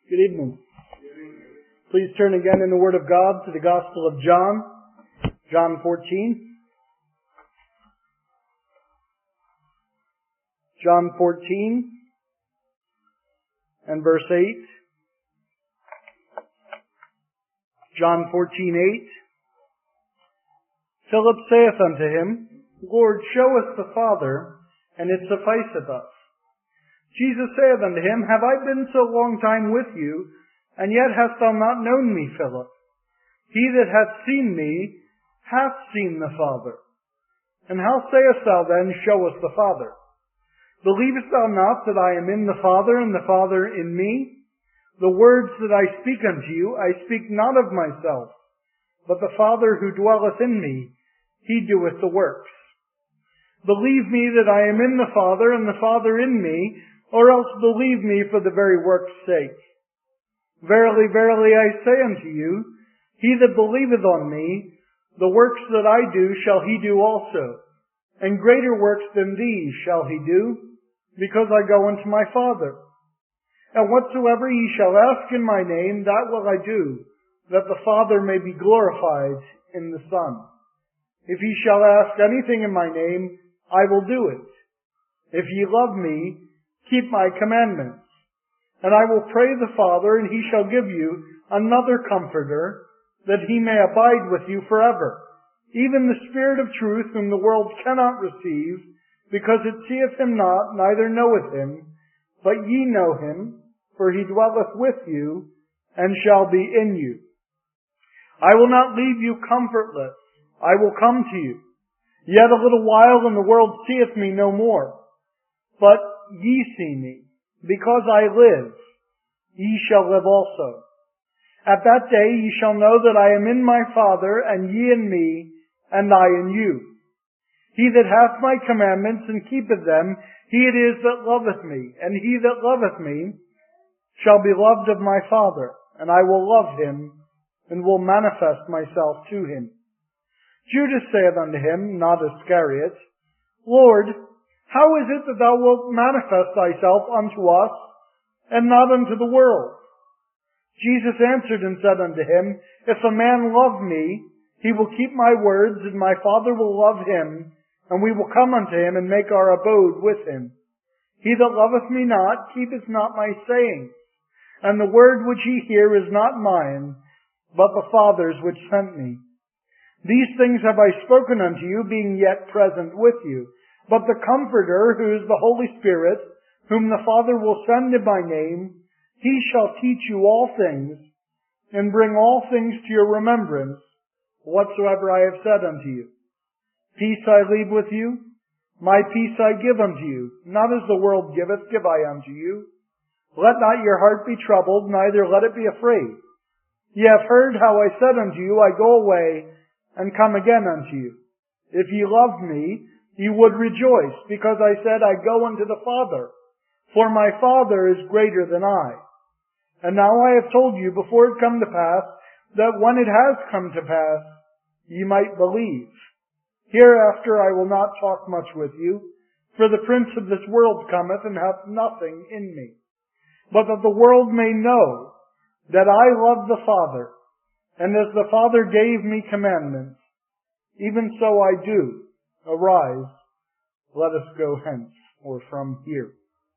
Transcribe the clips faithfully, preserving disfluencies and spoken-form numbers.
Good evening. Please turn again in the Word of God to the Gospel of John, John fourteen. John fourteen and verse eight. John fourteen eight. Philip saith unto him, Lord, show us the Father, and it sufficeth us. Jesus saith unto him, Have I been so long time with you, and yet hast thou not known me, Philip? He that hath seen me hath seen the Father. And how sayest thou then, Show us the Father? Believest thou not that I am in the Father, and the Father in me? The words that I speak unto you, I speak not of myself, but the Father who dwelleth in me, he doeth the works. Believe me that I am in the Father, and the Father in me, or else believe me for the very work's sake. Verily, verily, I say unto you, he that believeth on me, the works that I do shall he do also, and greater works than these shall he do, because I go unto my Father. And whatsoever ye shall ask in my name, that will I do, that the Father may be glorified in the Son. If ye shall ask anything in my name, I will do it. If ye love me, keep my commandments. And I will pray the Father, and he shall give you another Comforter, that he may abide with you forever, even the Spirit of truth, whom the world cannot receive, because it seeth him not, neither knoweth him. But ye know him, for he dwelleth with you, and shall be in you. I will not leave you comfortless. I will come to you. Yet a little while, and the world seeth me no more. But ye see me. Because I live, ye shall live also. At that day ye shall know that I am in my Father, and ye in me, and I in you. He that hath my commandments and keepeth them, he it is that loveth me. And he that loveth me shall be loved of my Father, and I will love him, and will manifest myself to him. Judas saith unto him, not Iscariot, Lord, how is it that thou wilt manifest thyself unto us, and not unto the world? Jesus answered and said unto him, If a man love me, he will keep my words, and my Father will love him, and we will come unto him, and make our abode with him. He that loveth me not, keepeth not my sayings, and the word which ye hear is not mine, but the Father's which sent me. These things have I spoken unto you, being yet present with you. But the Comforter, who is the Holy Spirit, whom the Father will send in my name, he shall teach you all things, and bring all things to your remembrance, whatsoever I have said unto you. Peace I leave with you, my peace I give unto you. Not as the world giveth, give I unto you. Let not your heart be troubled, neither let it be afraid. Ye have heard how I said unto you, I go away, and come again unto you. If ye loved me, ye would rejoice, because I said, I go unto the Father, for my Father is greater than I. And now I have told you before it come to pass, that when it has come to pass, ye might believe. Hereafter I will not talk much with you, for the prince of this world cometh, and hath nothing in me. But that the world may know that I love the Father, and as the Father gave me commandments, even so I do. Arise, let us go hence, or from here.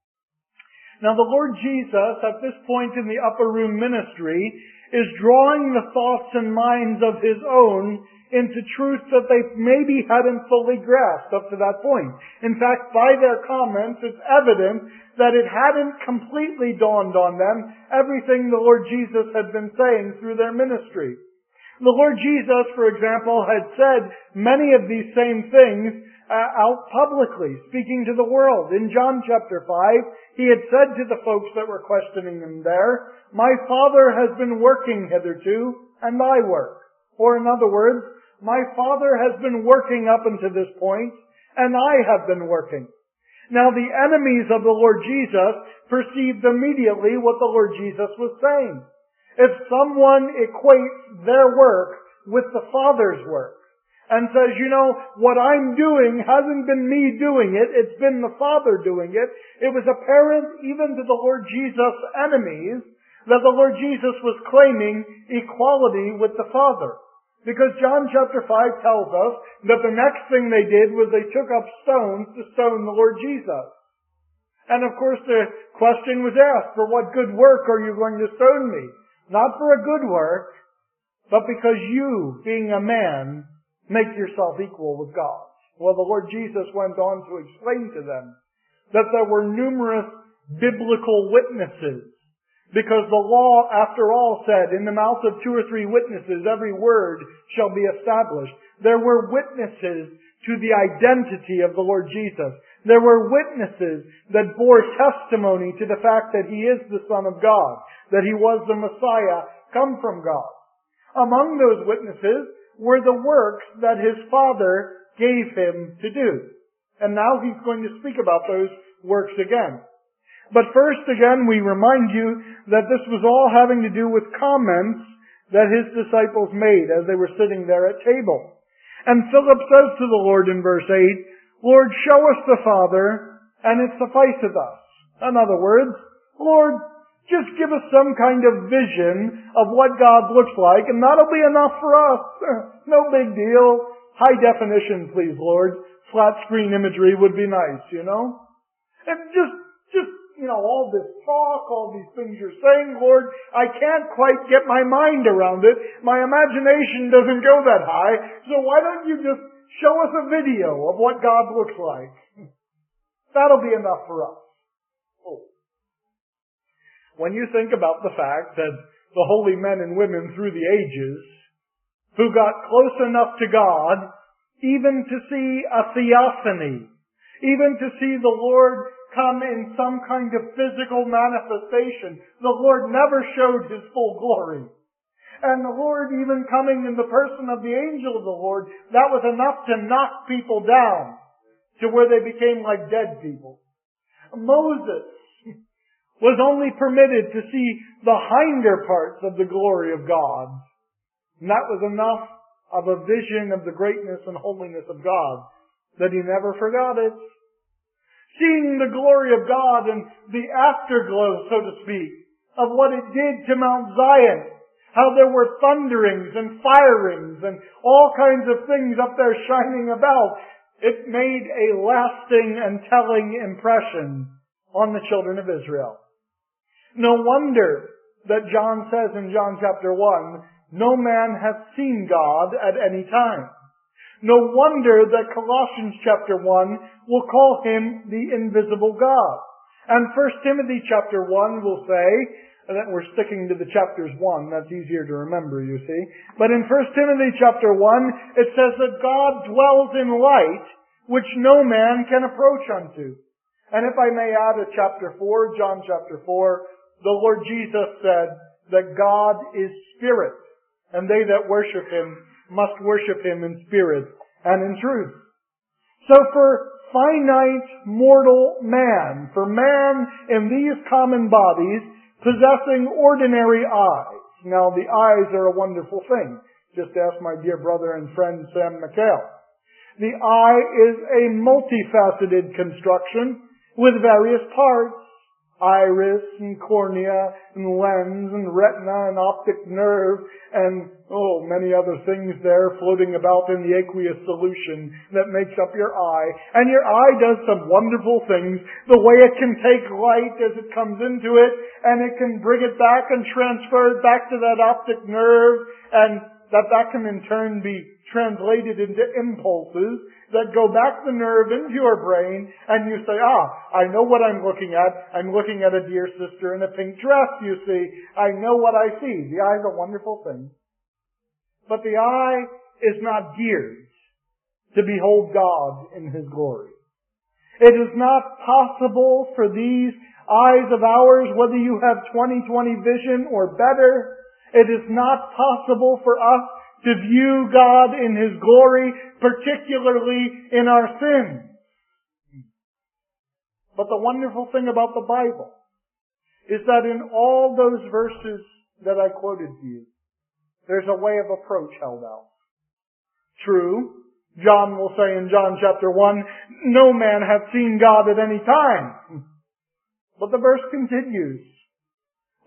Now the Lord Jesus, at this point in the upper room ministry, is drawing the thoughts and minds of his own into truth that they maybe hadn't fully grasped up to that point. In fact, by their comments, it's evident that it hadn't completely dawned on them everything the Lord Jesus had been saying through their ministry. The Lord Jesus, for example, had said many of these same things uh, out publicly, speaking to the world. In John chapter five, he had said to the folks that were questioning him there, My Father has been working hitherto, and I work. Or in other words, my Father has been working up unto this point, and I have been working. Now the enemies of the Lord Jesus perceived immediately what the Lord Jesus was saying. If someone equates their work with the Father's work and says, you know, what I'm doing hasn't been me doing it, it's been the Father doing it, it was apparent even to the Lord Jesus' enemies that the Lord Jesus was claiming equality with the Father. Because John chapter five tells us that the next thing they did was they took up stones to stone the Lord Jesus. And of course the question was asked, for what good work are you going to stone me? Not for a good work, but because you, being a man, make yourself equal with God. Well, the Lord Jesus went on to explain to them that there were numerous biblical witnesses. Because the law, after all, said, in the mouth of two or three witnesses, every word shall be established. There were witnesses to the identity of the Lord Jesus. There were witnesses that bore testimony to the fact that He is the Son of God, that He was the Messiah, come from God. Among those witnesses were the works that His Father gave Him to do. And now He's going to speak about those works again. But first, again, we remind you that this was all having to do with comments that His disciples made as they were sitting there at table. And Philip says to the Lord in verse eight, Lord, show us the Father, and it sufficeth us. In other words, Lord, just give us some kind of vision of what God looks like, and that'll be enough for us. No big deal. High definition, please, Lord. Flat screen imagery would be nice, you know? And just, just, you know, all this talk, all these things you're saying, Lord, I can't quite get my mind around it. My imagination doesn't go that high. So why don't you just show us a video of what God looks like? That'll be enough for us. Oh. When you think about the fact that the holy men and women through the ages who got close enough to God even to see a theophany, even to see the Lord come in some kind of physical manifestation. The Lord never showed His full glory. And the Lord even coming in the person of the angel of the Lord, that was enough to knock people down to where they became like dead people. Moses was only permitted to see the hinder parts of the glory of God. And that was enough of a vision of the greatness and holiness of God that he never forgot it. Seeing the glory of God and the afterglow, so to speak, of what it did to Mount Zion. How there were thunderings and firings and all kinds of things up there shining about. It made a lasting and telling impression on the children of Israel. No wonder that John says in John chapter one, no man hath seen God at any time. No wonder that Colossians chapter one will call Him the invisible God. And First Timothy chapter one will say, and that we're sticking to the chapters one, that's easier to remember, you see. But in First Timothy chapter one, it says that God dwells in light, which no man can approach unto. And if I may add a chapter four, John chapter four, the Lord Jesus said that God is spirit, and they that worship Him must worship Him in spirit and in truth. So for finite mortal man, for man in these common bodies, possessing ordinary eyes. Now the eyes are a wonderful thing. Just ask my dear brother and friend Sam McHale. The eye is a multifaceted construction with various parts. Iris and cornea and lens and retina and optic nerve and, oh, many other things there floating about in the aqueous solution that makes up your eye. And your eye does some wonderful things. The way it can take light as it comes into it, and it can bring it back and transfer it back to that optic nerve, and that that can in turn be translated into impulses that go back the nerve into your brain, and you say, ah, I know what I'm looking at. I'm looking at a dear sister in a pink dress, you see. I know what I see. The eye is a wonderful thing. But the eye is not geared to behold God in His glory. It is not possible for these eyes of ours, whether you have twenty twenty vision or better, it is not possible for us to view God in His glory, particularly in our sins. But the wonderful thing about the Bible is that in all those verses that I quoted to you, there's a way of approach held out. True, John will say in John chapter one, no man hath seen God at any time. But the verse continues.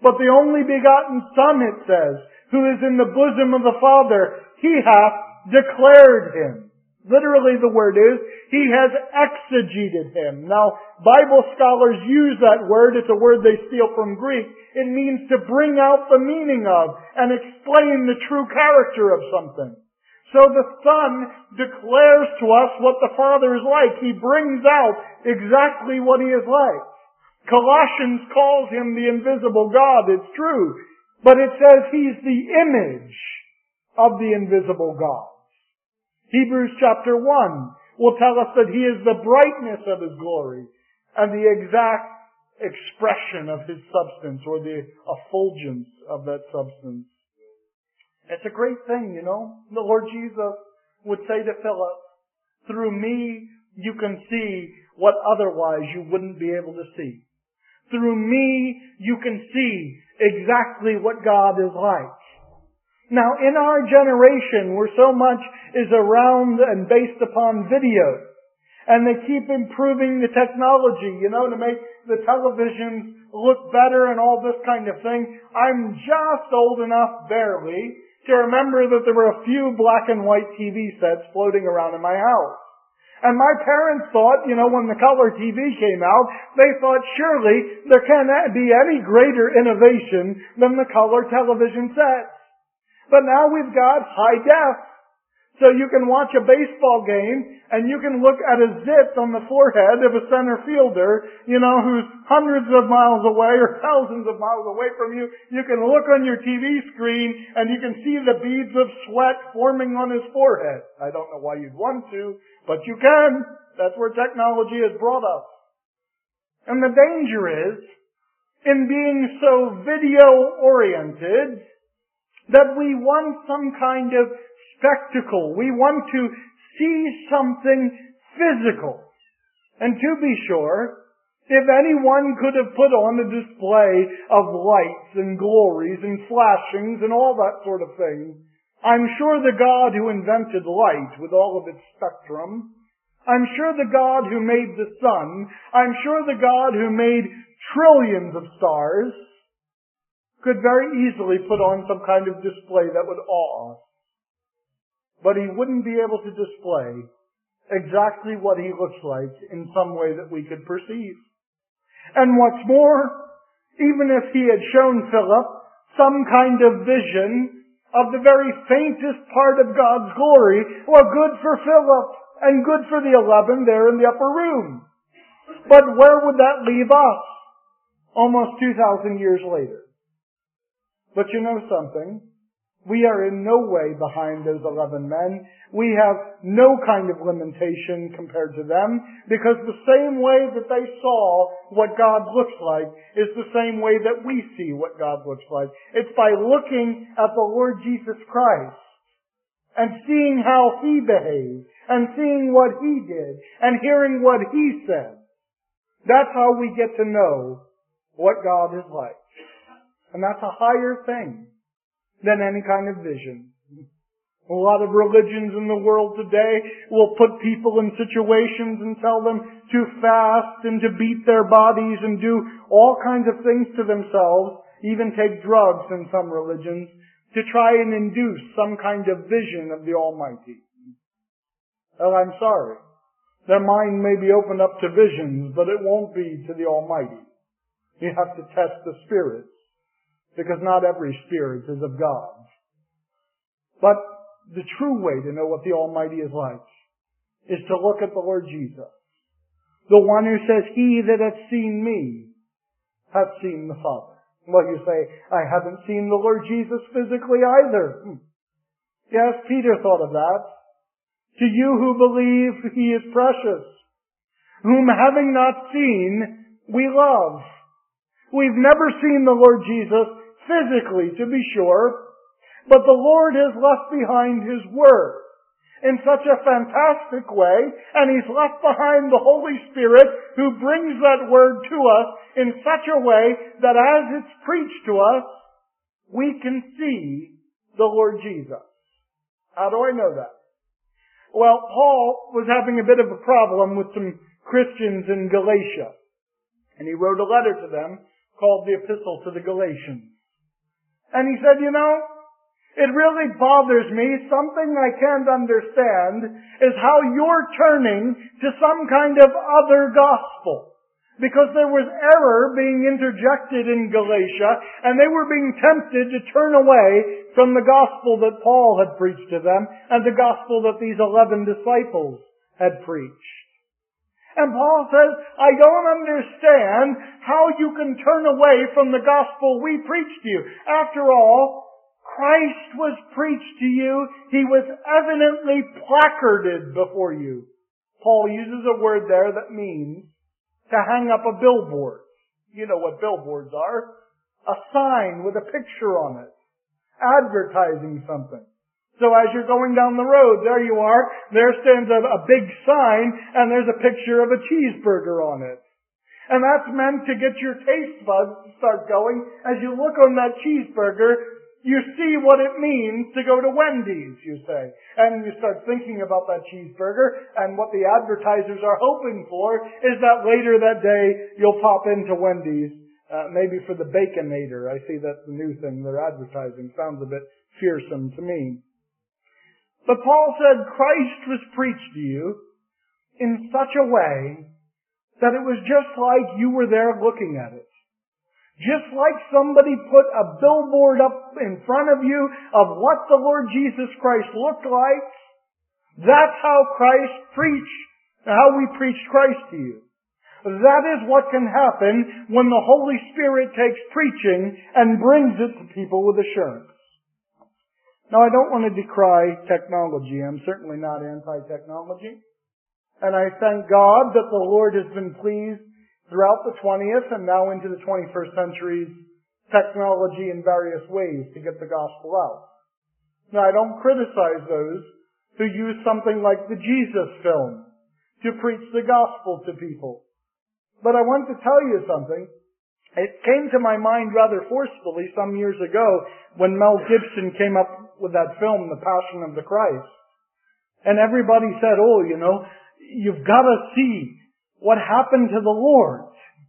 But the only begotten Son, it says, who is in the bosom of the Father, He hath declared Him. Literally the word is, He has exegeted Him. Now, Bible scholars use that word. It's a word they steal from Greek. It means to bring out the meaning of and explain the true character of something. So the Son declares to us what the Father is like. He brings out exactly what He is like. Colossians calls Him the invisible God. It's true. But it says He's the image of the invisible God. Hebrews chapter one will tell us that He is the brightness of His glory and the exact expression of His substance, or the effulgence of that substance. It's a great thing, you know. The Lord Jesus would say to Philip, through me you can see what otherwise you wouldn't be able to see. Through me you can see exactly what God is like. Now, in our generation, where so much is around and based upon video, and they keep improving the technology, you know, to make the televisions look better and all this kind of thing, I'm just old enough, barely, to remember that there were a few black and white T V sets floating around in my house. And my parents thought, you know, when the color T V came out, they thought surely there can't be any greater innovation than the color television sets. But now we've got high def. So you can watch a baseball game and you can look at a zit on the forehead of a center fielder, you know, who's hundreds of miles away or thousands of miles away from you. You can look on your T V screen and you can see the beads of sweat forming on his forehead. I don't know why you'd want to, but you can. That's where technology has brought us. And the danger is, in being so video-oriented, that we want some kind of spectacle. We want to see something physical. And to be sure, if anyone could have put on a display of lights and glories and flashings and all that sort of thing, I'm sure the God who invented light with all of its spectrum, I'm sure the God who made the sun, I'm sure the God who made trillions of stars, could very easily put on some kind of display that would awe us. But He wouldn't be able to display exactly what He looks like in some way that we could perceive. And what's more, even if He had shown Philip some kind of vision of the very faintest part of God's glory, well, good for Philip and good for the eleven there in the upper room. But where would that leave us almost two thousand years later? But you know something? We are in no way behind those eleven men. We have no kind of limitation compared to them, because the same way that they saw what God looks like is the same way that we see what God looks like. It's by looking at the Lord Jesus Christ and seeing how He behaved and seeing what He did and hearing what He said. That's how we get to know what God is like. And that's a higher thing than any kind of vision. A lot of religions in the world today will put people in situations and tell them to fast and to beat their bodies and do all kinds of things to themselves, even take drugs in some religions, to try and induce some kind of vision of the Almighty. Well, I'm sorry. Their mind may be opened up to visions, but it won't be to the Almighty. You have to test the spirits, because not every spirit is of God. But the true way to know what the Almighty is like is to look at the Lord Jesus, the one who says, "He that hath seen me hath seen the Father." Well, you say, I haven't seen the Lord Jesus physically either. Hmm. Yes, Peter thought of that. To you who believe, He is precious, whom having not seen, we love. We've never seen the Lord Jesus physically, to be sure, but the Lord has left behind His Word in such a fantastic way, and He's left behind the Holy Spirit who brings that Word to us in such a way that as it's preached to us, we can see the Lord Jesus. How do I know that? Well, Paul was having a bit of a problem with some Christians in Galatia, and he wrote a letter to them called the Epistle to the Galatians. And he said, you know, it really bothers me. Something I can't understand is how you're turning to some kind of other gospel. Because there was error being interjected in Galatia, and they were being tempted to turn away from the gospel that Paul had preached to them, and the gospel that these eleven disciples had preached. And Paul says, I don't understand how you can turn away from the gospel we preached to you. After all, Christ was preached to you. He was evidently placarded before you. Paul uses a word there that means to hang up a billboard. You know what billboards are. A sign with a picture on it. Advertising something. So as you're going down the road, there you are, there stands a, a big sign, and there's a picture of a cheeseburger on it. And that's meant to get your taste buds to start going. As you look on that cheeseburger, you see what it means to go to Wendy's, you say. And you start thinking about that cheeseburger, and what the advertisers are hoping for is that later that day you'll pop into Wendy's, uh, maybe for the Baconator. I see that's the new thing they're advertising. Sounds a bit fearsome to me. But Paul said Christ was preached to you in such a way that it was just like you were there looking at it. Just like somebody put a billboard up in front of you of what the Lord Jesus Christ looked like, that's how Christ preached, how we preached Christ to you. That is what can happen when the Holy Spirit takes preaching and brings it to people with assurance. Now, I don't want to decry technology. I'm certainly not anti-technology. And I thank God that the Lord has been pleased throughout the twentieth and now into the twenty-first century's technology in various ways to get the gospel out. Now, I don't criticize those who use something like the Jesus film to preach the gospel to people. But I want to tell you something. It came to my mind rather forcefully some years ago when Mel Gibson came up with that film, The Passion of the Christ. And everybody said, oh, you know, you've got to see what happened to the Lord.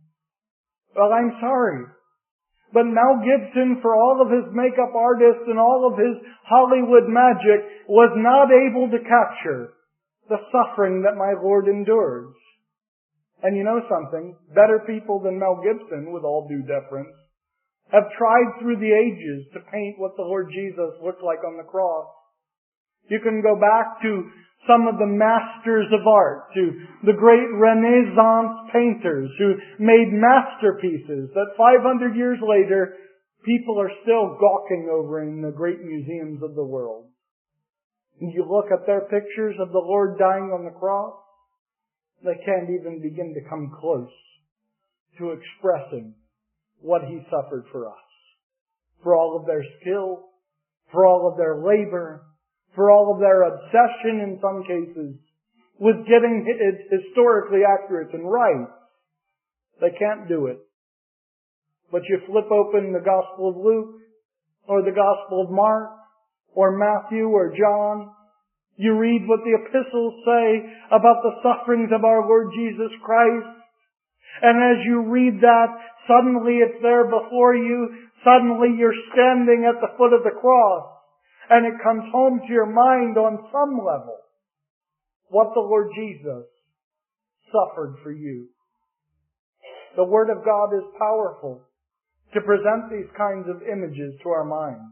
Well, I'm sorry. But Mel Gibson, for all of his makeup artists and all of his Hollywood magic, was not able to capture the suffering that my Lord endured. And you know something? Better people than Mel Gibson, with all due deference, have tried through the ages to paint what the Lord Jesus looked like on the cross. You can go back to some of the masters of art, to the great Renaissance painters who made masterpieces that five hundred years later people are still gawking over in the great museums of the world. And you look at their pictures of the Lord dying on the cross, they can't even begin to come close to expressing what He suffered for us. For all of their skill, for all of their labor, for all of their obsession in some cases with getting it historically accurate and right. They can't do it. But you flip open the Gospel of Luke, or the Gospel of Mark, or Matthew, or John. You read what the epistles say about the sufferings of our Lord Jesus Christ. And as you read that, suddenly it's there before you. Suddenly you're standing at the foot of the cross. And it comes home to your mind on some level what the Lord Jesus suffered for you. The Word of God is powerful to present these kinds of images to our minds.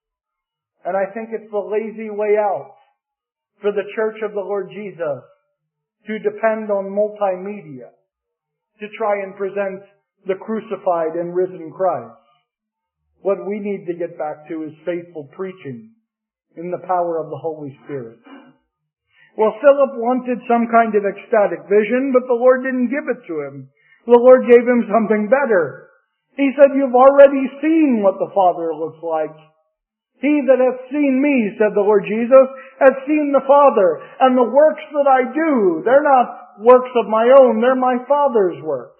And I think it's the lazy way out for the Church of the Lord Jesus to depend on multimedia to try and present the crucified and risen Christ. What we need to get back to is faithful preaching in the power of the Holy Spirit. Well, Philip wanted some kind of ecstatic vision, but the Lord didn't give it to him. The Lord gave him something better. He said, you've already seen what the Father looks like. He that hath seen me, said the Lord Jesus, has seen the Father. And the works that I do, they're not works of my own, they're my Father's works.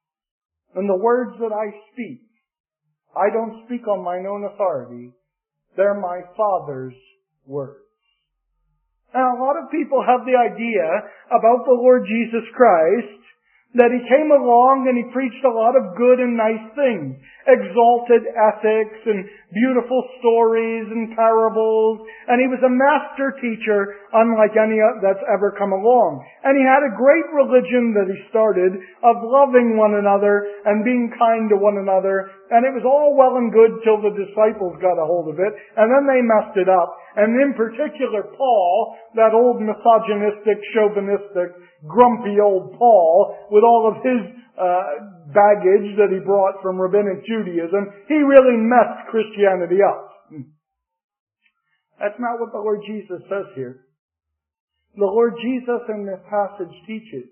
And the words that I speak, I don't speak on mine own authority. They're my Father's words. Now, a lot of people have the idea about the Lord Jesus Christ that He came along and He preached a lot of good and nice things. Exalted ethics and beautiful stories and parables. And He was a master teacher unlike any that's ever come along. And He had a great religion that He started of loving one another and being kind to one another. And it was all well and good till the disciples got a hold of it. And then they messed it up. And in particular Paul, that old misogynistic, chauvinistic, grumpy old Paul, with all of his uh, baggage that he brought from rabbinic Judaism, he really messed Christianity up. That's not what the Lord Jesus says here. The Lord Jesus in this passage teaches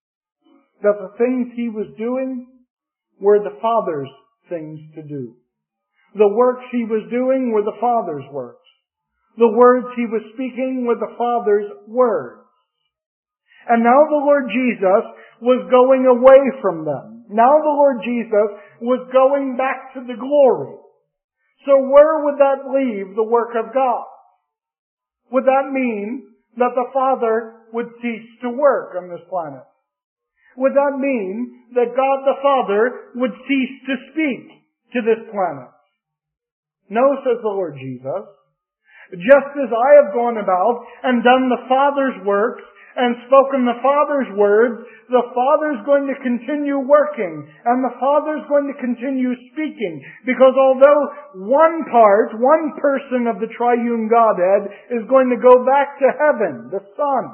that the things He was doing were the Father's things to do. The works He was doing were the Father's works. The words He was speaking were the Father's words. And now the Lord Jesus was going away from them. Now the Lord Jesus was going back to the glory. So where would that leave the work of God? Would that mean that the Father would cease to work on this planet? Would that mean that God the Father would cease to speak to this planet? No, says the Lord Jesus. Just as I have gone about and done the Father's works and spoken the Father's words, the Father's going to continue working, and the Father's going to continue speaking. Because although one part, one person of the triune Godhead is going to go back to heaven, the Son,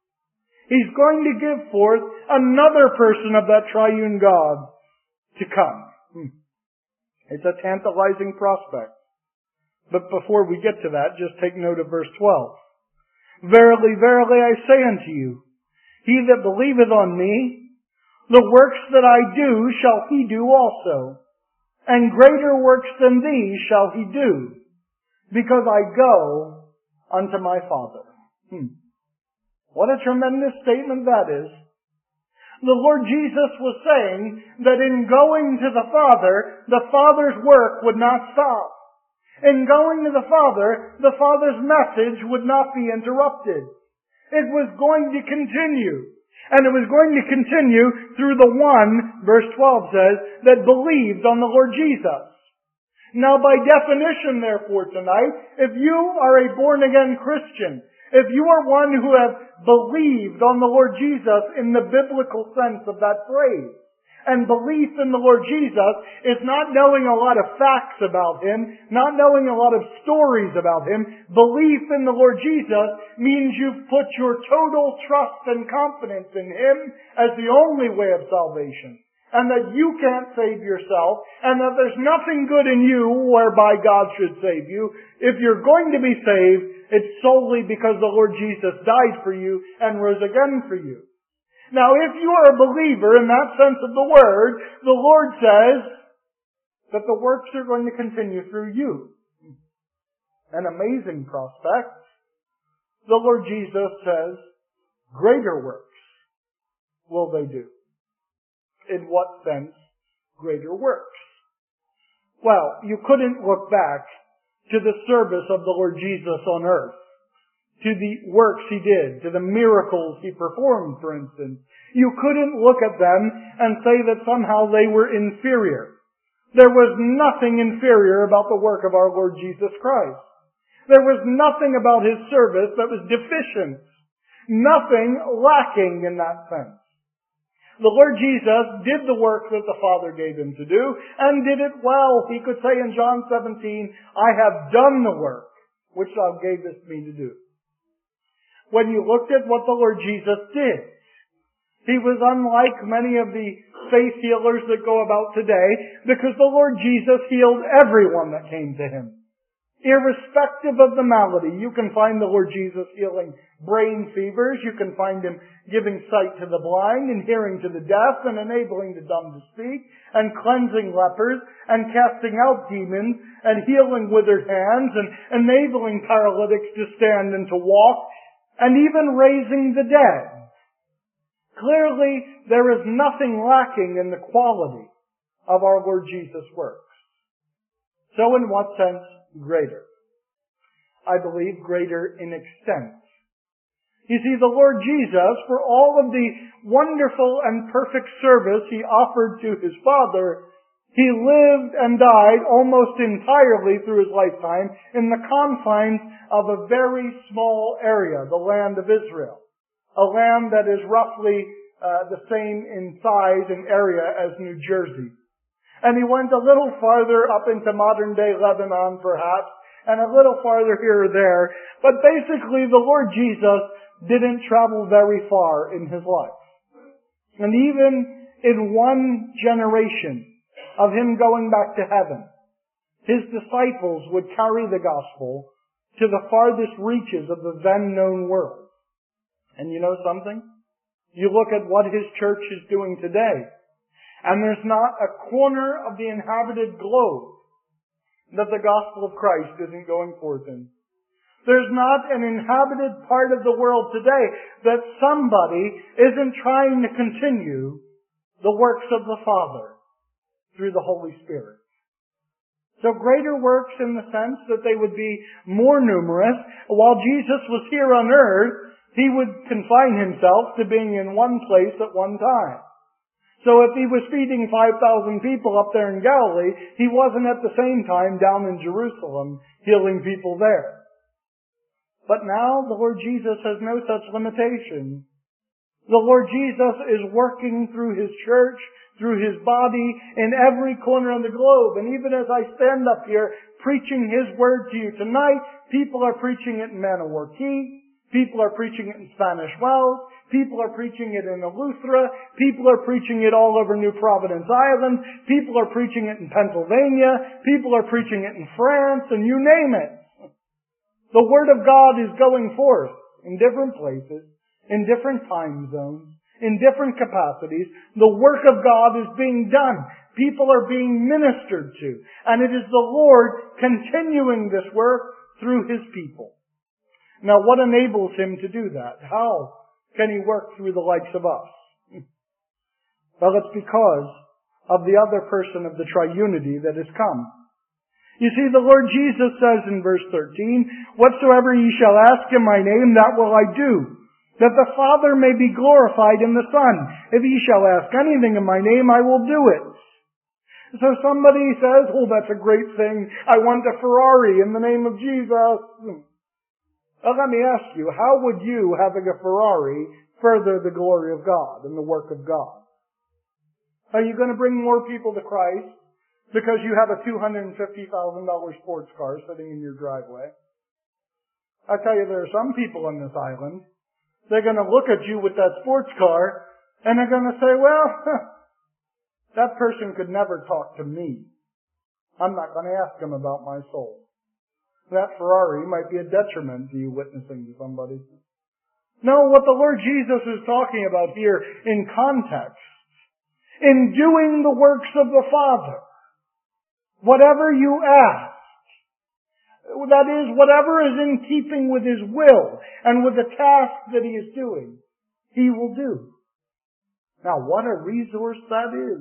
He's going to give forth another person of that triune God to come. It's a tantalizing prospect. But before we get to that, just take note of verse twelve. Verily, verily, I say unto you, he that believeth on me, the works that I do shall he do also, and greater works than these shall he do, because I go unto my Father. Hmm. What a tremendous statement that is. The Lord Jesus was saying that in going to the Father, the Father's work would not stop. In going to the Father, the Father's message would not be interrupted. It was going to continue. And it was going to continue through the one, verse twelve says, that believed on the Lord Jesus. Now by definition, therefore, tonight, if you are a born-again Christian, if you are one who have believed on the Lord Jesus in the biblical sense of that phrase, and belief in the Lord Jesus is not knowing a lot of facts about Him, not knowing a lot of stories about Him. Belief in the Lord Jesus means you've put your total trust and confidence in Him as the only way of salvation. And that you can't save yourself, and that there's nothing good in you whereby God should save you. If you're going to be saved, it's solely because the Lord Jesus died for you and rose again for you. Now, if you are a believer in that sense of the word, the Lord says that the works are going to continue through you. An amazing prospect. The Lord Jesus says, greater works will they do. In what sense, greater works? Well, you couldn't look back to the service of the Lord Jesus on earth, to the works He did, to the miracles He performed, for instance. You couldn't look at them and say that somehow they were inferior. There was nothing inferior about the work of our Lord Jesus Christ. There was nothing about His service that was deficient. Nothing lacking in that sense. The Lord Jesus did the work that the Father gave Him to do, and did it well. He could say in John seventeen, I have done the work which Thou gavest me to do. When you looked at what the Lord Jesus did, He was unlike many of the faith healers that go about today, because the Lord Jesus healed everyone that came to Him. Irrespective of the malady, you can find the Lord Jesus healing brain fevers, you can find Him giving sight to the blind and hearing to the deaf and enabling the dumb to speak and cleansing lepers and casting out demons and healing withered hands and enabling paralytics to stand and to walk, and even raising the dead. Clearly, there is nothing lacking in the quality of our Lord Jesus' works. So in what sense, greater? I believe greater in extent. You see, the Lord Jesus, for all of the wonderful and perfect service He offered to His Father, He lived and died almost entirely through His lifetime in the confines of a very small area, the land of Israel. A land that is roughly uh, the same in size and area as New Jersey. And He went a little farther up into modern-day Lebanon, perhaps, and a little farther here or there. But basically, the Lord Jesus didn't travel very far in His life. And even in one generation of Him going back to heaven, His disciples would carry the gospel to the farthest reaches of the then known world. And you know something? You look at what His church is doing today, and there's not a corner of the inhabited globe that the gospel of Christ isn't going forth in. There's not an inhabited part of the world today that somebody isn't trying to continue the works of the Father through the Holy Spirit. So greater works in the sense that they would be more numerous. While Jesus was here on earth, He would confine Himself to being in one place at one time. So if He was feeding five thousand people up there in Galilee, He wasn't at the same time down in Jerusalem healing people there. But now the Lord Jesus has no such limitation. The Lord Jesus is working through His church, through His body, in every corner of the globe. And even as I stand up here preaching His word to you tonight, people are preaching it in Maniwaki. People are preaching it in Spanish Wells. People are preaching it in Eleuthera. People are preaching it all over New Providence Island. People are preaching it in Pennsylvania. People are preaching it in France, and you name it. The Word of God is going forth in different places, in different time zones, in different capacities. The work of God is being done. People are being ministered to. And it is the Lord continuing this work through His people. Now, what enables Him to do that? How can He work through the likes of us? Well, it's because of the other person of the triunity that has come. You see, the Lord Jesus says in verse thirteen, "Whatsoever ye shall ask in my name, that will I do, that the Father may be glorified in the Son. If ye shall ask anything in my name, I will do it." So somebody says, "Oh, that's a great thing. I want a Ferrari in the name of Jesus." Well, let me ask you, how would you, having a Ferrari, further the glory of God and the work of God? Are you going to bring more people to Christ because you have a two hundred fifty thousand dollars sports car sitting in your driveway? I tell you, there are some people on this island, they're going to look at you with that sports car, and they're going to say, well, that person could never talk to me. I'm not going to ask him about my soul. That Ferrari might be a detriment to you witnessing to somebody. No, what the Lord Jesus is talking about here in context, in doing the works of the Father, whatever you ask, that is, whatever is in keeping with His will and with the task that He is doing, He will do. Now, what a resource that is.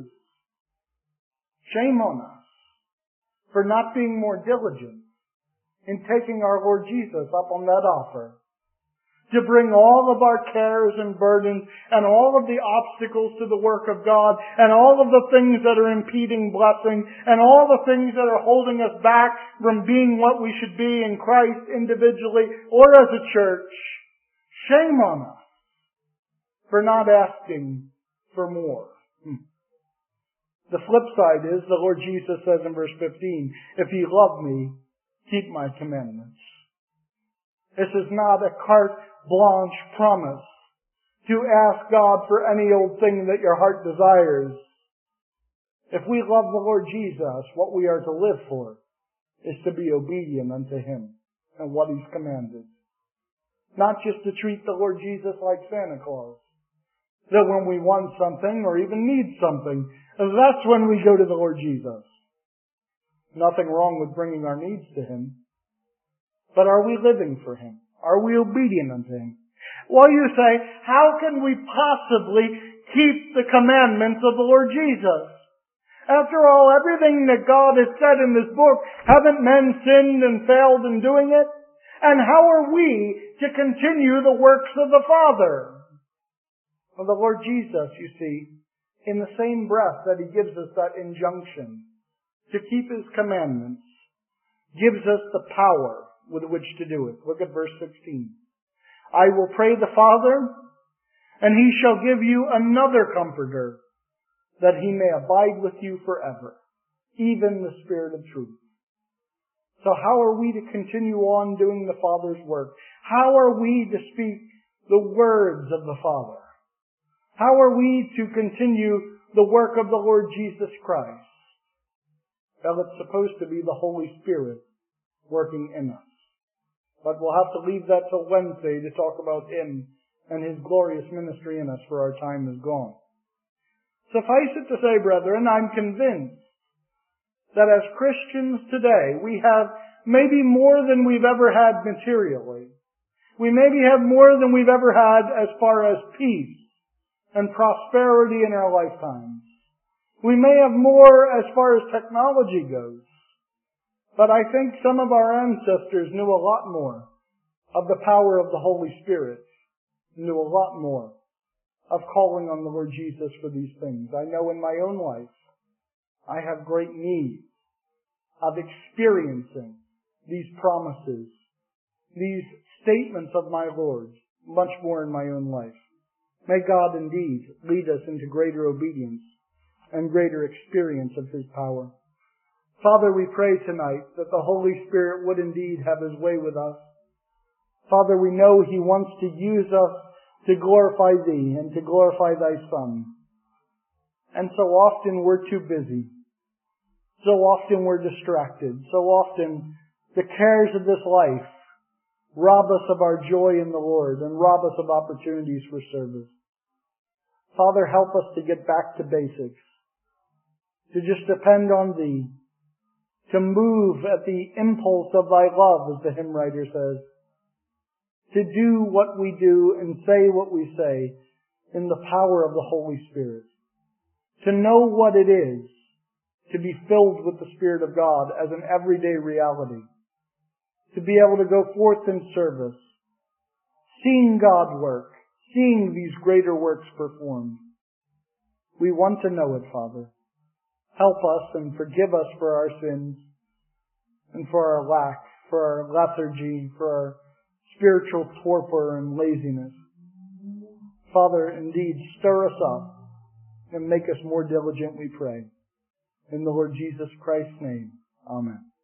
Shame on us for not being more diligent in taking our Lord Jesus up on that offer, to bring all of our cares and burdens and all of the obstacles to the work of God and all of the things that are impeding blessing and all the things that are holding us back from being what we should be in Christ individually or as a church. Shame on us for not asking for more. Hmm. The flip side is, the Lord Jesus says in verse fifteen, "If ye love me, keep my commandments." This is not a carte blanche promise to ask God for any old thing that your heart desires. If we love the Lord Jesus, what we are to live for is to be obedient unto Him and what He's commanded. Not just to treat the Lord Jesus like Santa Claus. That when we want something or even need something, that's when we go to the Lord Jesus. Nothing wrong with bringing our needs to Him. But are we living for Him? Are we obedient unto Him? Well, you say, how can we possibly keep the commandments of the Lord Jesus? After all, everything that God has said in this book, haven't men sinned and failed in doing it? And how are we to continue the works of the Father? Well, the Lord Jesus, you see, in the same breath that He gives us that injunction to keep His commandments, gives us the power with which to do it. Look at verse sixteen. I will pray the Father, and He shall give you another Comforter, that He may abide with you forever, even the Spirit of truth. So how are we to continue on doing the Father's work? How are we to speak the words of the Father? How are we to continue the work of the Lord Jesus Christ? Well, it's supposed to be the Holy Spirit working in us. But we'll have to leave that till Wednesday to talk about Him and His glorious ministry in us, for our time is gone. Suffice it to say, brethren, I'm convinced that as Christians today, we have maybe more than we've ever had materially. We maybe have more than we've ever had as far as peace and prosperity in our lifetimes. We may have more as far as technology goes. But I think some of our ancestors knew a lot more of the power of the Holy Spirit, knew a lot more of calling on the Lord Jesus for these things. I know in my own life, I have great need of experiencing these promises, these statements of my Lord, much more in my own life. May God indeed lead us into greater obedience and greater experience of His power. Father, we pray tonight that the Holy Spirit would indeed have His way with us. Father, we know He wants to use us to glorify Thee and to glorify Thy Son. And so often we're too busy. So often we're distracted. So often the cares of this life rob us of our joy in the Lord and rob us of opportunities for service. Father, help us to get back to basics, to just depend on Thee, to move at the impulse of Thy love, as the hymn writer says, to do what we do and say what we say in the power of the Holy Spirit, to know what it is to be filled with the Spirit of God as an everyday reality, to be able to go forth in service, seeing God work, seeing these greater works performed. We want to know it, Father. Help us and forgive us for our sins and for our lack, for our lethargy, for our spiritual torpor and laziness. Father, indeed, stir us up and make us more diligent, we pray. In the Lord Jesus Christ's name, amen.